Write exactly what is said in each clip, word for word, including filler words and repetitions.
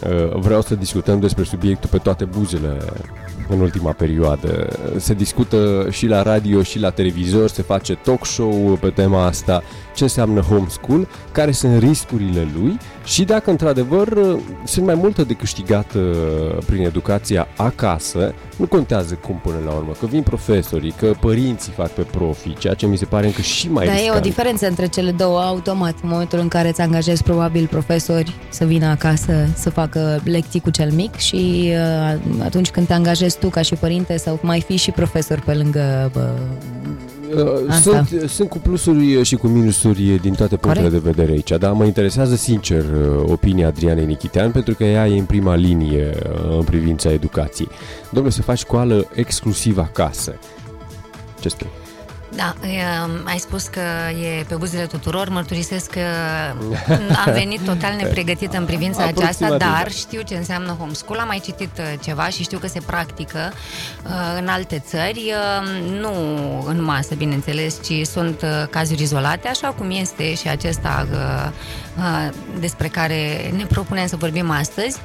Vreau să discutăm despre subiectul pe toate buzele în ultima perioadă. Se discută și la radio și la televizor, se face talk show pe tema asta, ce înseamnă homeschool, care sunt riscurile lui și dacă într-adevăr sunt mai multe de câștigat prin educația acasă, nu contează cum până la urmă, că vin profesorii, că părinții fac pe profi, ceea ce mi se pare încă și mai riscant. Dar e o diferență între cele două automat, în momentul în care îți angajezi probabil profesori să vină acasă să facă lecții cu cel mic și atunci când te angajezi tu ca și părinte sau mai fi și profesor pe lângă bă, Sunt, sunt cu plusuri și cu minusuri din toate punctele de vedere aici, dar mă interesează sincer opinia Adrianei Nichitean, pentru că ea e în prima linie în privința educației. Dom'le, să faci școală exclusiv acasă. Ce spui? Da, ai spus că e pe buzele tuturor, mărturisesc că am venit total nepregătită în privința aceasta, dar știu ce înseamnă homeschool, am mai citit ceva și știu că se practică în alte țări, nu în masă, bineînțeles, ci sunt cazuri izolate, așa cum este și acesta despre care ne propunem să vorbim astăzi.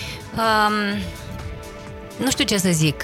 Nu știu ce să zic.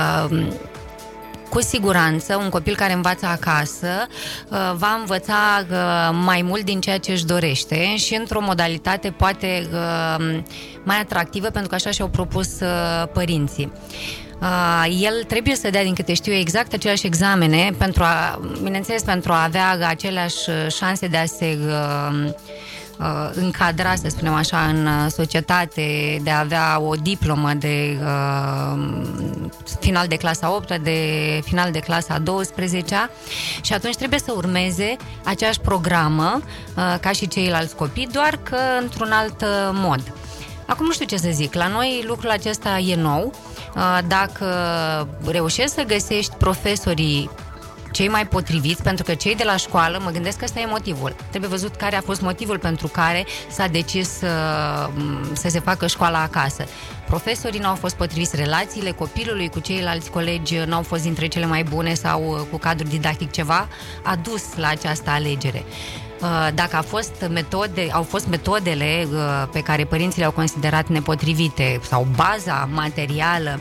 Cu siguranță, un copil care învață acasă va învăța mai mult din ceea ce își dorește și într-o modalitate poate mai atractivă, pentru că așa și-au propus părinții. El trebuie să dea, din câte știu, exact aceleași examene, pentru a, bineînțeles, pentru a avea aceleași șanse de a se încadra, să spunem așa, în societate, de a avea o diplomă de uh, final de clasa a opta, de final de clasa a douăsprezecea, și atunci trebuie să urmeze aceeași programă uh, ca și ceilalți copii, doar că într-un alt mod. Acum nu știu ce să zic, la noi lucrul acesta e nou. Uh, dacă reușești să găsești profesorii cei mai potriviți, pentru că cei de la școală, mă gândesc că ăsta e motivul. Trebuie văzut care a fost motivul pentru care s-a decis să, să se facă școala acasă. Profesorii n-au fost potriviți, relațiile copilului cu ceilalți colegi n-au fost dintre cele mai bune sau cu cadru didactic ceva a dus la această alegere. Dacă a fost metode, au fost metodele pe care părinții le-au considerat nepotrivite sau baza materială,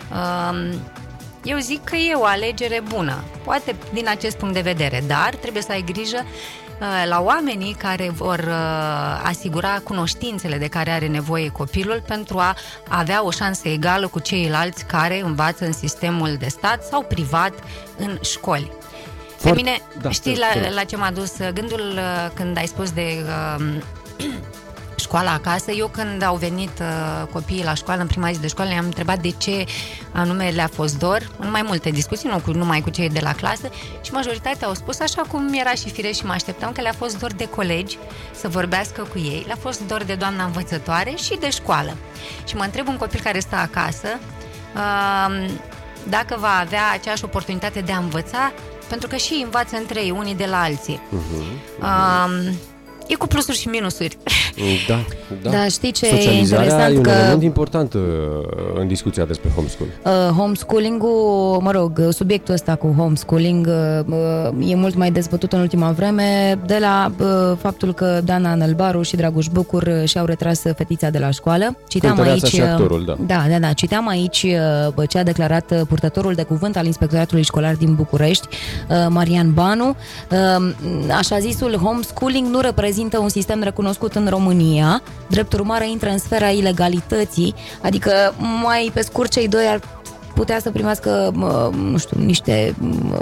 eu zic că e o alegere bună, poate din acest punct de vedere, dar trebuie să ai grijă la oamenii care vor asigura cunoștințele de care are nevoie copilul pentru a avea o șansă egală cu ceilalți care învață în sistemul de stat sau privat în școli. Pe mine, da, știi la, la ce m-a dus gândul când ai spus de uh, școala acasă? Eu când au venit uh, copiii la școală, în prima zi de școală, le-am întrebat de ce anume le-a fost dor, în mai multe discuții, nu cu, numai cu cei de la clasă, și majoritatea au spus, așa cum era și firesc și mă așteptam, că le-a fost dor de colegi să vorbească cu ei, le-a fost dor de doamna învățătoare și de școală. Și mă întreb un copil care stă acasă uh, dacă va avea aceeași oportunitate de a învăța, pentru că și învață între ei, unii de la alții. Uh-huh. Uh, e cu plusuri și minusuri. Da, da. Da, știi ce e interesant? E un că element important uh, în discuția despre homeschool. Uh, homeschooling-ul, mă rog, subiectul ăsta cu homeschooling uh, e mult mai dezbătut în ultima vreme, de la uh, faptul că Dana Nălbaru și Dragoș Bucur și-au retras fetița de la școală. Citeam aici, și actorul, da. Da, da, da, citeam aici uh, ce a declarat purtătorul de cuvânt al Inspectoratului Școlar din București, uh, Marian Banu. Uh, așa zisul homeschooling nu reprezintă un sistem recunoscut în România, drept urmare intră în sfera ilegalității, adică mai pe scurt cei doi ar putea să primească, nu știu, niște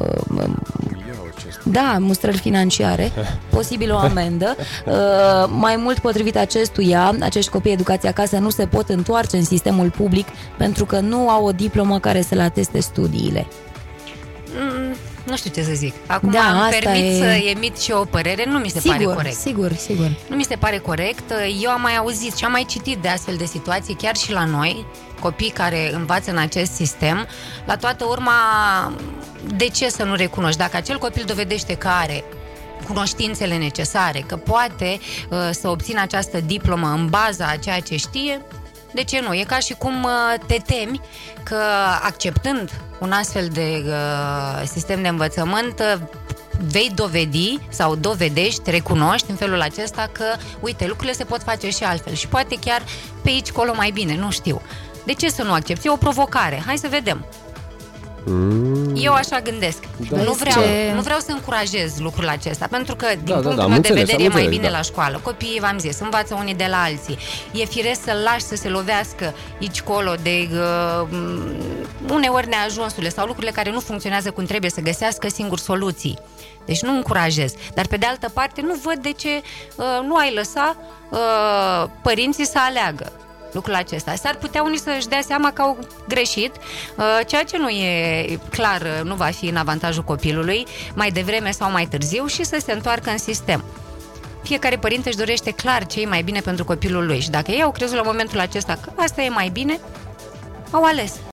da, mustrări financiare, posibil o amendă. Mai mult, potrivit acestuia, acești copii educați acasă nu se pot întoarce în sistemul public pentru că nu au o diplomă care să le ateste studiile. Mm. Nu știu ce să zic. Acum da, îmi permit e... să emit și o părere. Nu mi se sigur, pare corect. Sigur, sigur. Nu mi se pare corect. Eu am mai auzit și am mai citit de astfel de situații, chiar și la noi, copii care învață în acest sistem. La toată urma, de ce să nu recunoști? Dacă acel copil dovedește că are cunoștințele necesare, că poate uh, să obțină această diplomă în baza a ceea ce știe, de ce nu? E ca și cum te temi că, acceptând un astfel de uh, sistem de învățământ, vei dovedi sau dovedești, recunoști în felul acesta că, uite, lucrurile se pot face și altfel și poate chiar pe aici, colo mai bine, nu știu. De ce să nu accepti? E o provocare. Hai să vedem. Mm. Eu așa gândesc. Da, nu, vreau, ce... nu vreau să încurajez lucrul acesta, pentru că, din da, punctul da, da, meu de înțeles, vedere, e mai bine da. la școală. Copiii, v-am zis, învață unii de la alții. E firesc să-l lași să se lovească aici, colo, de uh, uneori neajunsurile sau lucrurile care nu funcționează cum trebuie, să găsească singur soluții. Deci nu încurajez. Dar pe de altă parte nu văd de ce uh, nu ai lăsa uh, părinții să aleagă lucrul acesta. S-ar putea unii să-și dea seama că au greșit, ceea ce nu e clar, nu va fi în avantajul copilului, mai devreme sau mai târziu, și să se întoarcă în sistem. Fiecare părinte își dorește clar ce e mai bine pentru copilul lui și dacă ei au crezut la momentul acesta că asta e mai bine, au ales.